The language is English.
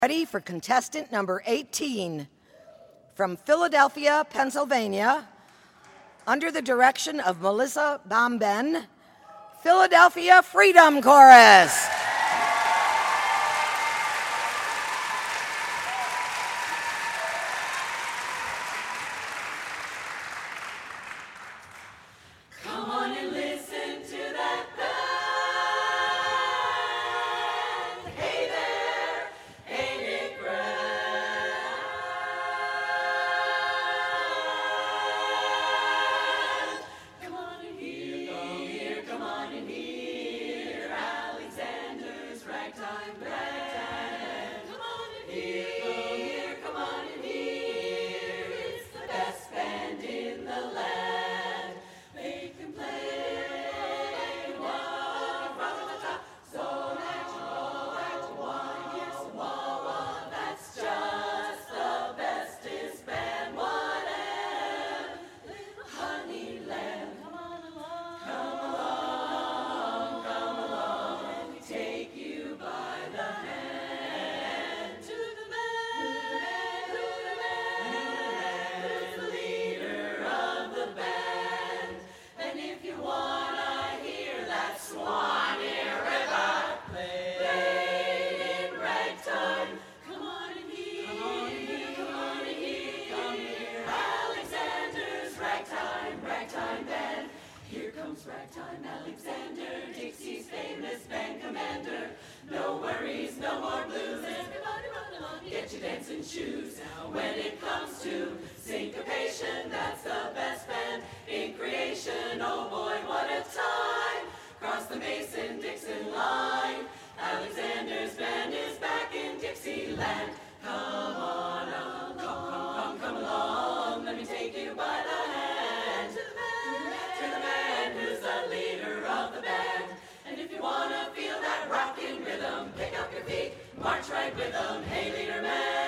Ready for contestant number 18 from Philadelphia, Pennsylvania, under the direction of Melissa Bomben, Philadelphia Freedom Chorus. Come on and listen to that band. Hey there, ain't it grand? Come on and hear, come on and hear Alexander's ragtime band. Come on and hear, come on and hear. It's the best band in the land. They can play one from the top, so that you want to hear some wah-wah. That's just the bestest band, whatever. Little honey lamb, come along, let me take you by the hand to the man, who's the leader of the band. And if you wanna hear that Swanee River played in ragtime, come on and hear, come here, Alexander's ragtime band. Here comes ragtime Alexander, Dixie's famous band commander. No worries, no more blues, everybody run along, get your dancing shoes. Now when it comes to syncopation, that's the best band in creation. Oh boy, what a time! Cross the Mason-Dixon line. Alexander's band is back in Dixieland. Come on along, come along. Let me take you by the hand to the man who's the leader of the band. And if you wanna feel that rockin' rhythm, pick up your feet, march right with 'em. Hey, leader man.